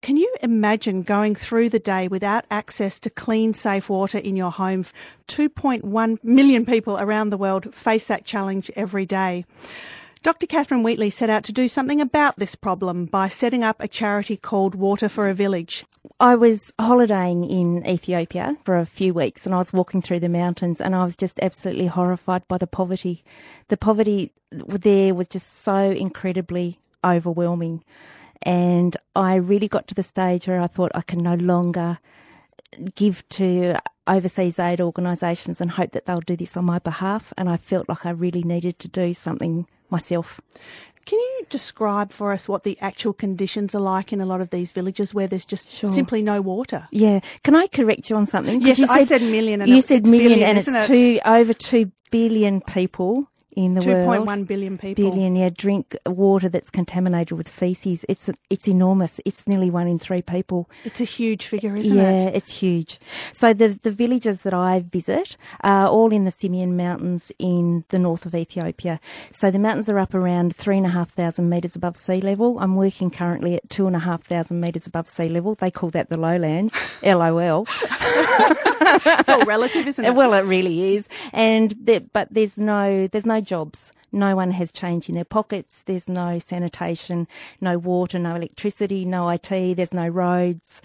Can you imagine going through the day without access to clean, safe water in your home? 2.1 million people around the world face that challenge every day. Dr. Catherine Wheatley set out to do something about this problem by setting up a charity called Water for a Village. I was holidaying in Ethiopia for a few weeks and I was walking through the mountains and I was just absolutely horrified by the poverty. The poverty there was just so incredibly overwhelming. And I really got to the stage where I thought I can no longer give to overseas aid organisations and hope that they'll do this on my behalf. And I felt like I really needed to do something myself. Can you describe for us what the actual conditions are like in a lot of these villages where there's just simply no water? Yeah. Can I correct you on something? Yes, I said million. And you said million billion, and it's over 2 billion people in the world. 2.1 billion people. Drink water that's contaminated with faeces. It's enormous. It's nearly 1 in 3 people. It's a huge figure, isn't it? Yeah, it's huge. So the villages that I visit are all in the Simien Mountains in the north of Ethiopia. So the mountains are up around 3,500 metres above sea level. I'm working currently at 2,500 metres above sea level. They call that the lowlands, LOL. It's all relative, isn't it? Well, it really is. But there's no jobs. No one has change in their pockets. There's no sanitation, no water, no electricity, no IT. There's no roads.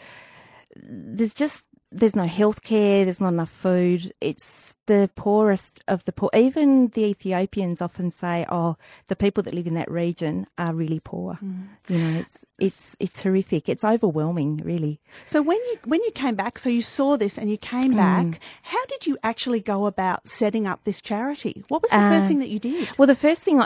There's no healthcare. There's not enough food. It's the poorest of the poor. Even the Ethiopians often say, "Oh, the people that live in that region are really poor." You know, it's horrific. It's overwhelming, really. So when you came back, so you saw this and you came back, how did you actually go about setting up this charity? What was the first thing that you did? Well, the first thing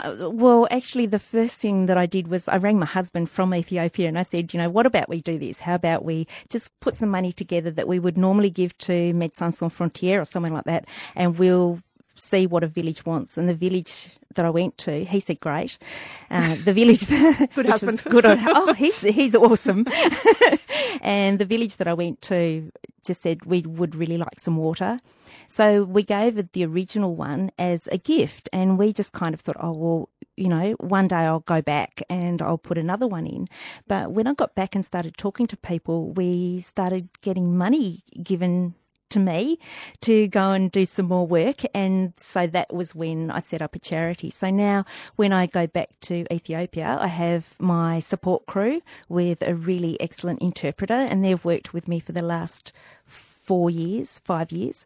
that I did was I rang my husband from Ethiopia and I said, what about we do this? How about we just put some money together that we would normally give to Médecins Sans Frontières or something like that, and we'll see what a village wants. And the village that I went to, he said, great. The village... Good husband. He's awesome. And the village that I went to just said we would really like some water. So we gave it the original one as a gift, and we just kind of thought, one day I'll go back and I'll put another one in. But when I got back and started talking to people, we started getting money given to me to go and do some more work, and so that was when I set up a charity. So now when I go back to Ethiopia, I have my support crew with a really excellent interpreter, and they've worked with me for the last 5 years.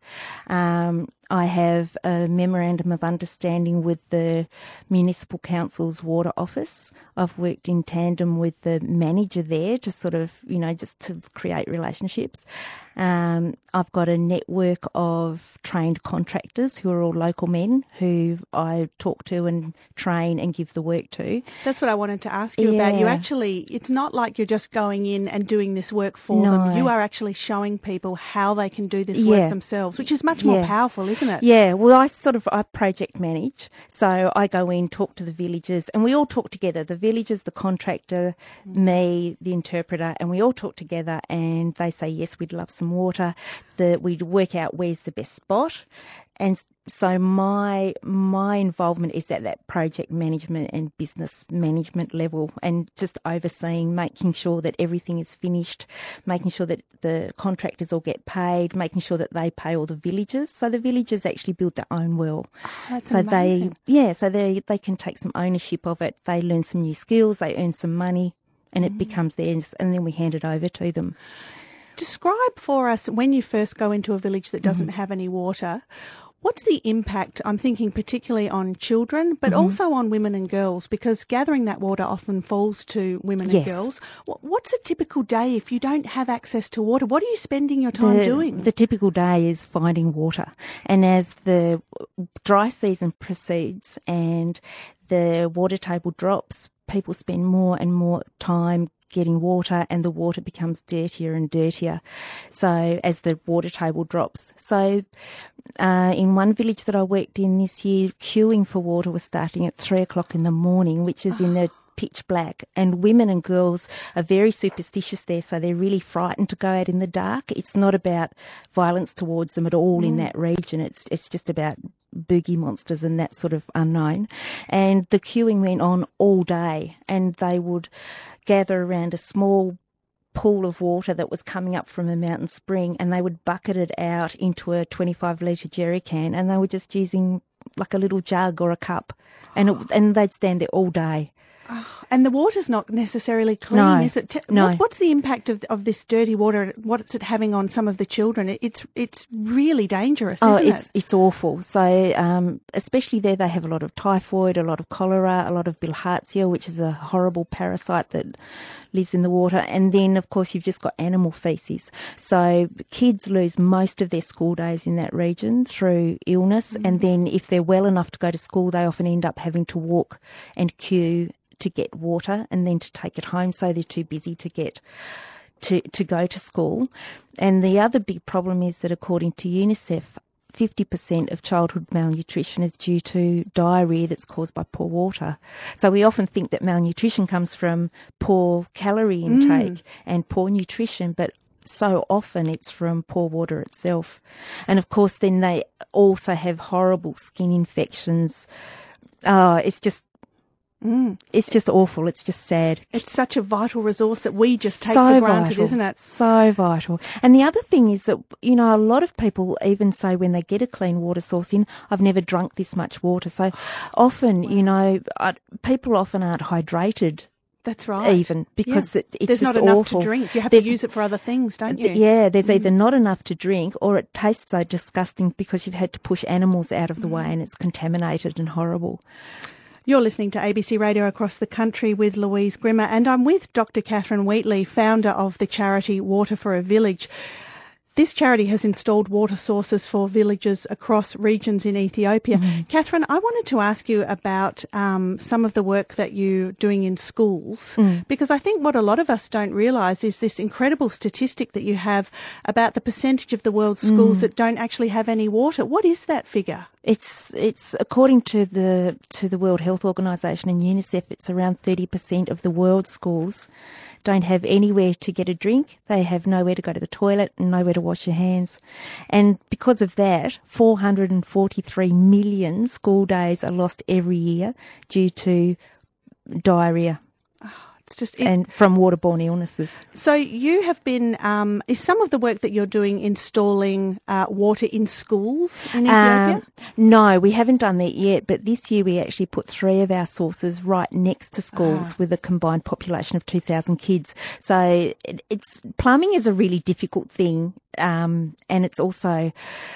I have a memorandum of understanding with the Municipal Council's Water Office. I've worked in tandem with the manager there to sort of, just to create relationships. I've got a network of trained contractors who are all local men who I talk to and train and give the work to. That's what I wanted to ask you about. You actually, it's not like you're just going in and doing this work for them. You are actually showing people how they can do this work themselves, which is much more powerful, isn't it? Yeah, well, I project manage. So I go in, talk to the villagers, and we all talk together. The villagers, the contractor, me, the interpreter, and we all talk together, and they say, yes, we'd love some water. We'd work out where's the best spot. And so my involvement is at that project management and business management level, and just overseeing, making sure that everything is finished, making sure that the contractors all get paid, making sure that they pay all the villagers. So the villagers actually build their own well. That's so amazing. They can take some ownership of it. They learn some new skills. They earn some money, and it becomes theirs. And then we hand it over to them. Describe for us when you first go into a village that doesn't have any water. What's the impact? I'm thinking particularly on children, but also on women and girls, because gathering that water often falls to women and girls. What's a typical day if you don't have access to water? What are you spending your time doing? The typical day is finding water. And as the dry season proceeds and the water table drops, people spend more and more time getting water, and the water becomes dirtier and dirtier. So as the water table drops. So in one village that I worked in this year, queuing for water was starting at 3:00 in the morning, which is in the pitch black. And women and girls are very superstitious there, so they're really frightened to go out in the dark. It's not about violence towards them at all in that region. It's just about boogie monsters and that sort of unknown. And the queuing went on all day, and they would gather around a small pool of water that was coming up from a mountain spring, and they would bucket it out into a 25-litre jerry can, and they were just using like a little jug or a cup, and they'd stand there all day. And the water's not necessarily clean, No, is it? no. What's the impact of this dirty water? What's it having on some of the children? It's really dangerous, isn't it? It's awful. So especially there, they have a lot of typhoid, a lot of cholera, a lot of bilharzia, which is a horrible parasite that lives in the water. And then, of course, you've just got animal faeces. So kids lose most of their school days in that region through illness. And then if they're well enough to go to school, they often end up having to walk and queue to get water and then to take it home, so they're too busy to get to go to school. And the other big problem is that according to UNICEF, 50% of childhood malnutrition is due to diarrhoea that's caused by poor water. So we often think that malnutrition comes from poor calorie intake and poor nutrition, but so often it's from poor water itself. And of course then they also have horrible skin infections. It's just awful. It's just sad. It's such a vital resource that we just take for granted, isn't it? So vital. And the other thing is that, you know, a lot of people even say when they get a clean water source in, I've never drunk this much water. So often, you know, people often aren't hydrated. That's right. Even because it's there's just not enough awful. to drink. You have to use it for other things, don't you? Yeah, there's either not enough to drink or it tastes so disgusting because you've had to push animals out of the way and it's contaminated and horrible. You're listening to ABC Radio Across the Country with Louise Grimmer, and I'm with Dr. Catherine Wheatley, founder of the charity Water for a Village. This charity has installed water sources for villages across regions in Ethiopia. Catherine, I wanted to ask you about some of the work that you're doing in schools, because I think what a lot of us don't realise is this incredible statistic that you have about the percentage of the world's schools that don't actually have any water. What is that figure? It's according to the World Health Organization and UNICEF, it's around 30% of the world's schools don't have anywhere to get a drink. They have nowhere to go to the toilet and nowhere to wash your hands. And because of that, 443 million school days are lost every year due to diarrhea. It's just and from waterborne illnesses. So you have been, is some of the work that you're doing installing water in schools in Ethiopia? No, we haven't done that yet, but this year we actually put 3 of our sources right next to schools with a combined population of 2,000 kids. So plumbing is a really difficult thing, and it's also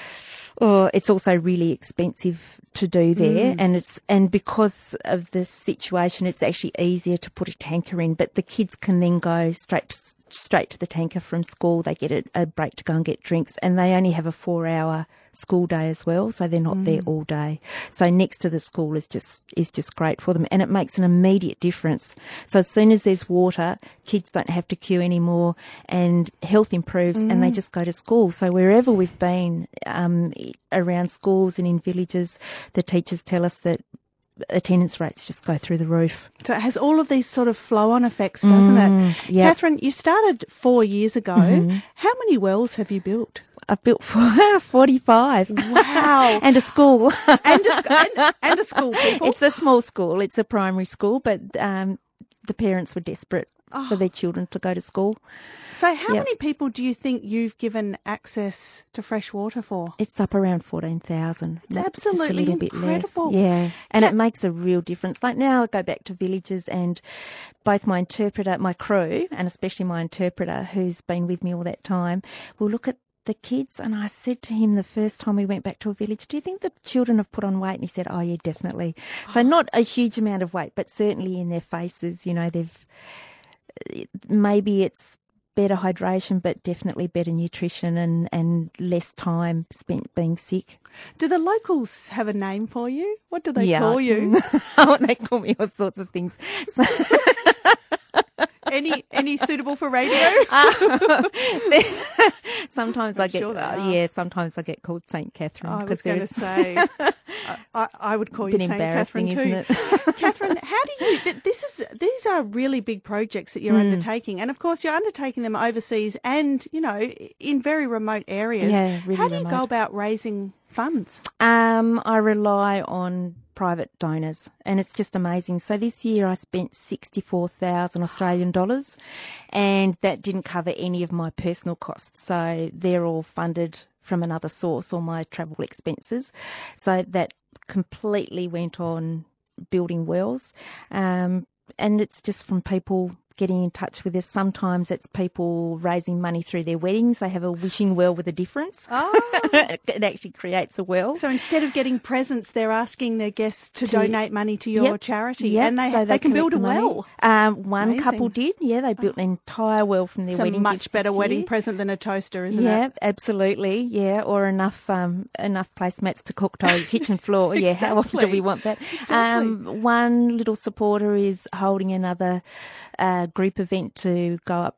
really expensive to do there, and because of the situation, it's actually easier to put a tanker in. But the kids can then go straight to the tanker from school. They get a break to go and get drinks, and they only have a 4-hour school day as well, so they're not there all day. So next to the school is just great for them, and it makes an immediate difference. So as soon as there's water, kids don't have to queue anymore, and health improves, and they just go to school. So wherever we've been around schools and in villages, the teachers tell us that attendance rates just go through the roof. So it has all of these sort of flow-on effects, doesn't it? Yep. Catherine, you started 4 years ago. How many wells have you built? I've built 45. Wow. And a school. and a school, people. It's a small school. It's a primary school, but the parents were desperate for their children to go to school. So how many people do you think you've given access to fresh water for? It's up around 14,000. It's absolutely just a little bit incredible. less. Yeah. And it makes a real difference. Like now I go back to villages and both my interpreter, my crew, and especially my interpreter who's been with me all that time, will look at the kids, and I said to him the first time we went back to a village, do you think the children have put on weight? And he said, oh yeah, definitely. So not a huge amount of weight, but certainly in their faces, you know, maybe it's better hydration, but definitely better nutrition and less time spent being sick. Do the locals have a name for you? What do they call you? They call me all sorts of things. So Any suitable for radio? Sometimes sometimes I get called St. Catherine. I was going to say, I would call you St. Catherine too. Isn't it? Catherine, how do you? These are really big projects that you're undertaking, and of course you're undertaking them overseas and in very remote areas. Yeah, really how do you remote. go about raising funds? I rely on private donors, and it's just amazing. So this year I spent 64,000 Australian dollars, and that didn't cover any of my personal costs. So they're all funded from another source, all my travel expenses. So that completely went on building wells. And it's just from people getting in touch with us. Sometimes it's people raising money through their weddings. They have a wishing well with a difference. Oh. It actually creates a well. So instead of getting presents, they're asking their guests to donate money to your charity. Yep. And So they can build a well. One Amazing. couple did. Yeah, they built an entire well from their wedding. It's a much gifts better this wedding year. present than a toaster, isn't it? Yeah, absolutely. Yeah, or enough placemats to cook to your kitchen floor. Yeah, how often do we want that? Exactly. One little supporter is holding another group event to go up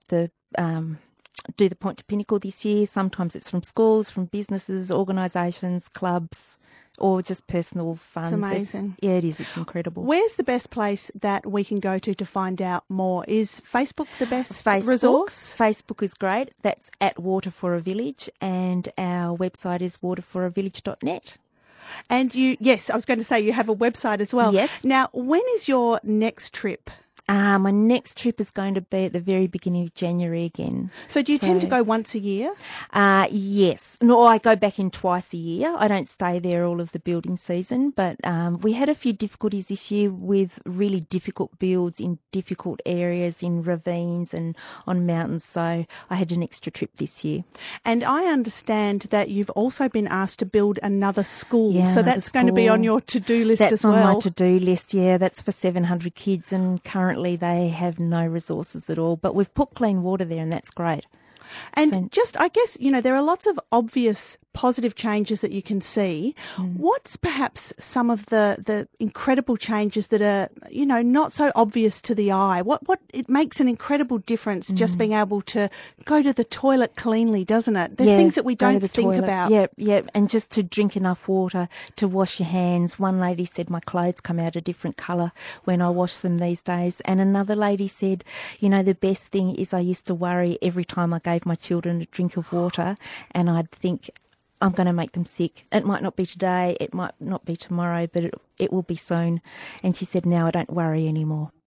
do the Point to Pinnacle this year. Sometimes it's from schools, from businesses, organisations, clubs, or just personal funds. It's amazing. Yeah, it is. It's incredible. Where's the best place that we can go to find out more? Is Facebook the best resource? Facebook is great. That's at Water for a Village, and our website is waterforavillage.net. And yes, I was going to say you have a website as well. Yes. Now, when is your next trip? My next trip is going to be at the very beginning of January again. So do you tend to go once a year? Yes. No, I go back in twice a year. I don't stay there all of the building season, but we had a few difficulties this year with really difficult builds in difficult areas, in ravines and on mountains. So I had an extra trip this year. And I understand that you've also been asked to build another school. Yeah, so that's going to be on your to-do list as well. That's on my to-do list, yeah. That's for 700 kids, and currently they have no resources at all. But we've put clean water there, and that's great. And I guess, there are lots of obvious positive changes that you can see. What's perhaps some of the incredible changes that are, not so obvious to the eye? What it makes an incredible difference just being able to go to the toilet cleanly, doesn't it? There are things that we don't think about. Yeah, and just to drink enough water to wash your hands. One lady said my clothes come out a different colour when I wash them these days. And another lady said, the best thing is I used to worry every time I gave my children a drink of water, and I'd think, I'm going to make them sick. It might not be today, it might not be tomorrow, but it will be soon. And she said, now I don't worry anymore.